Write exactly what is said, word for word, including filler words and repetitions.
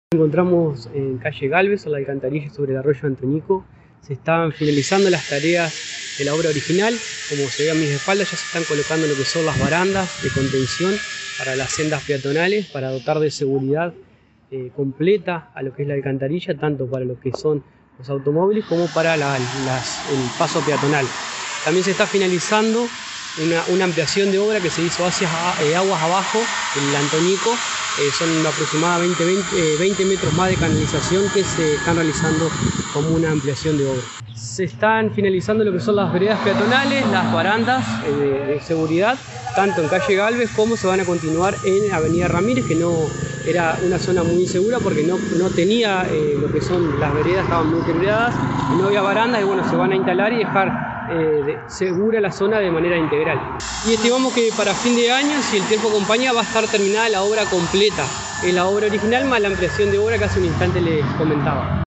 Nos encontramos en calle Galvez, en la alcantarilla sobre el arroyo Antonico. Se están finalizando las tareas de la obra original. Como se ve a mis espaldas, ya se están colocando lo que son las barandas de contención para las sendas peatonales, para dotar de seguridad eh, completa a lo que es la alcantarilla, tanto para lo que son los automóviles como para la, las, el paso peatonal. También se está finalizando una, una ampliación de obra que se hizo hacia eh, aguas abajo, el Antonico. Eh, son aproximadamente veinte, veinte metros más de canalización que se están realizando como una ampliación de obra. Se están finalizando lo que son las veredas peatonales, las barandas eh, de, de seguridad, tanto en calle Galvez como se van a continuar en avenida Ramírez, que no era una zona muy insegura porque no, no tenía eh, lo que son las veredas, estaban muy deterioradas, no había barandas y bueno, se van a instalar y dejar Eh, de, segura la zona de manera integral. Y estimamos que para fin de año, si el tiempo acompaña, va a estar terminada la obra completa, en la obra original más la ampliación de obra que hace un instante les comentaba.